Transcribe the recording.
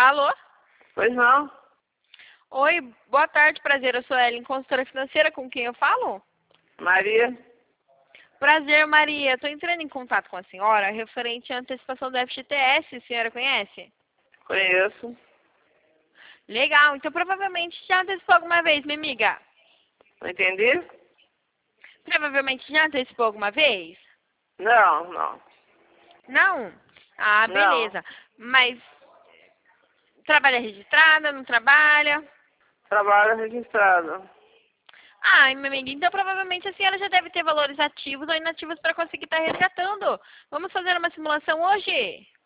Alô? Pois não? Oi, boa tarde, prazer. Eu sou Ellen, consultora financeira, com quem eu falo? Maria? Prazer, Maria. Estou entrando em contato com a senhora referente à antecipação do FGTS. A senhora conhece? Conheço. Legal. Então, provavelmente já antecipou alguma vez, minha amiga? Não entendi? Provavelmente já antecipou alguma vez? Não, não. Não? Ah, Não. beleza. Mas trabalha registrada, não trabalha? Trabalho registrado. Ah, minha amiga, então provavelmente a senhora já deve ter valores ativos ou inativos para conseguir estar resgatando. Vamos fazer uma simulação hoje?